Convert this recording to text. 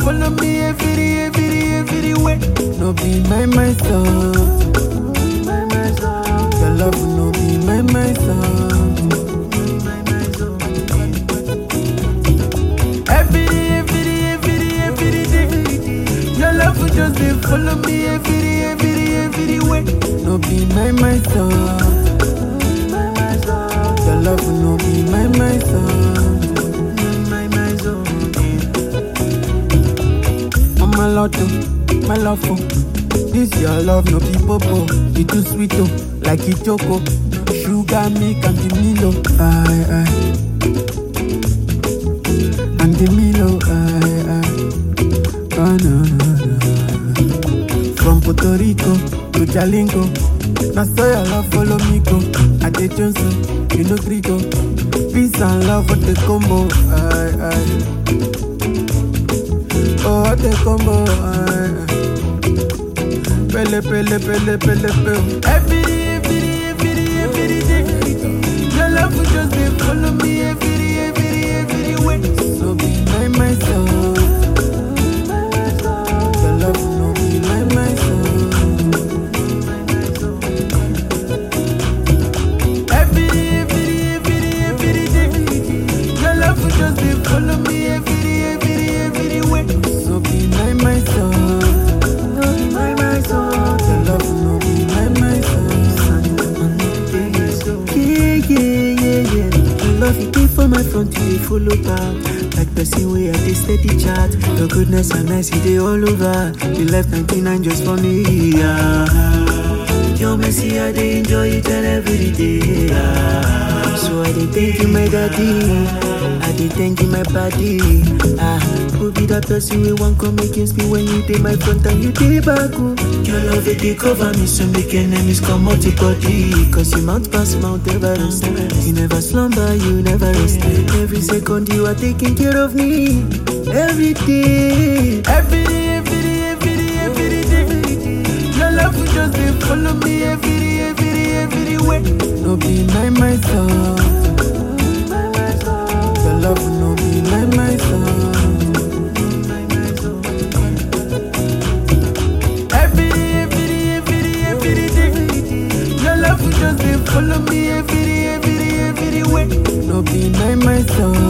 follow me every way. No be my song. Your love no be my song. Every day. Your love will just dey follow me every way. No be my song. Your love will no be my song. My love for this your love no be popo. It too sweet oh, like it choco. Sugar milk and the Milo, I. And the Milo, I. Oh no. From Puerto Rico to Jalingo, now so your love follow me go. I dey Johnson, you know Grigo. Peace and love what the combo, I. Oh, the combo, pele. Every day. Your love will just dey follow me every way. So be my song. Your love will no be my song. Every day. Your love will just dey follow me every way. No be my song. No be my song. Your love no be my song. Yeah. The love you give for my front, you follow back. Like person way I dey steady chat. Your goodness and mercy they all over. You left 99 just for me. Your mercy I dey enjoy it and every day. So I dey thank you my daddy. I dey thank you my body. Who be that person we won't come against me when you dey my front and you dey back? Your love it dey cover me so make enemies come out your body. Cause you mount past Mount Everest. You never slumber, you never rest. Every second you are taking care of me. Every day. Every day. Your love will just dey follow me every way. No be my song. Your love will no be my song. Every day. Your love will just dey follow me every way. No be my song.